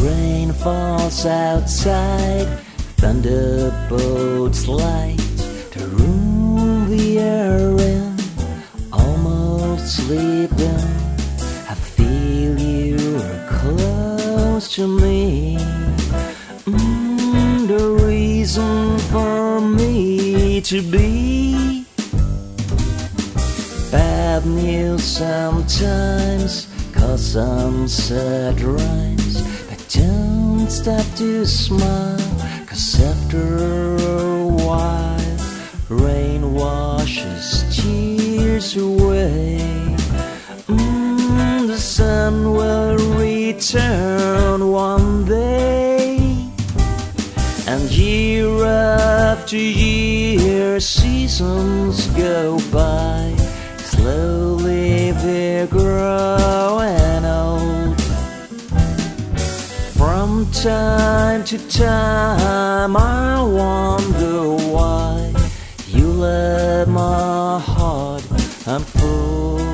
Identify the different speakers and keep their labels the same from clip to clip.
Speaker 1: Rain falls outside, thunderbolts light the room we are in, almost sleeping. I feel you're close to me. The reason for me to be. Bad news sometimes, cause sunset rhymes, but don't stop to smile, cause after a while rain washes tears away. The sun will return one day, and year after year seasons go by. Slowly we're growing old. From time to time I wonder why you let my heart unfold.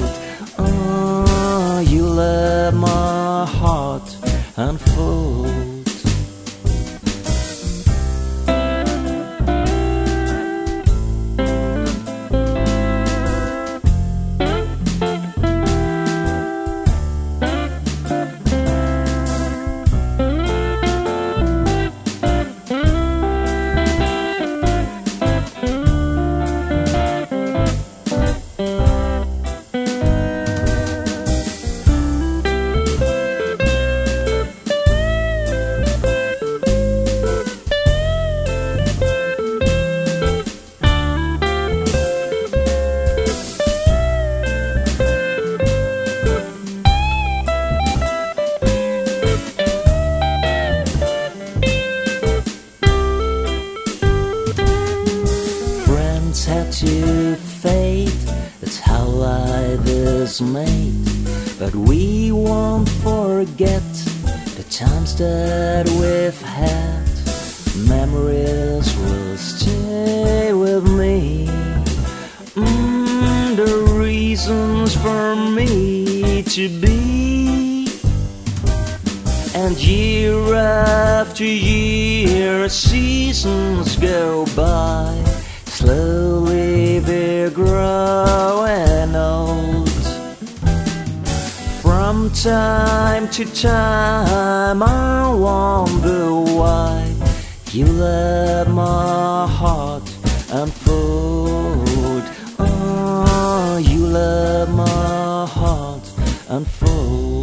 Speaker 1: Oh, you let my heart unfold. Had to fade, that's how life is made. But we won't forget the times that we've had. Memories will stay with me. The reasons for me to be. And year after year seasons go by. Slowly we're growing old. From time to time I wonder why you let my heart unfold. Oh, you let my heart unfold.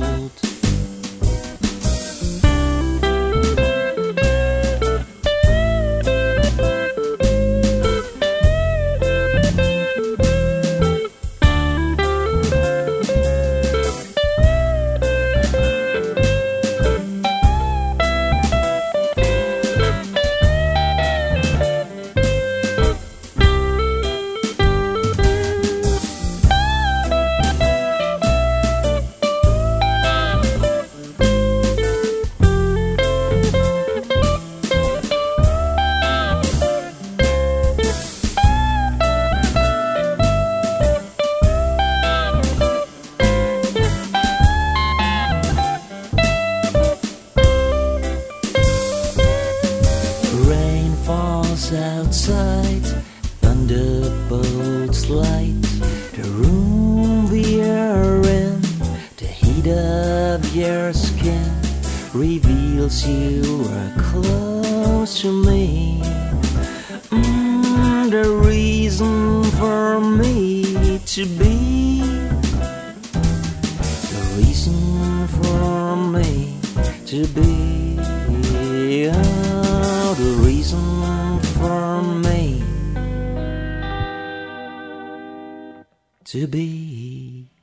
Speaker 1: Outside, thunderbolts light the room we are in. The heat of your skin reveals you are close to me. The reason for me to be. The reason for me to be. Oh, the reason for me to be.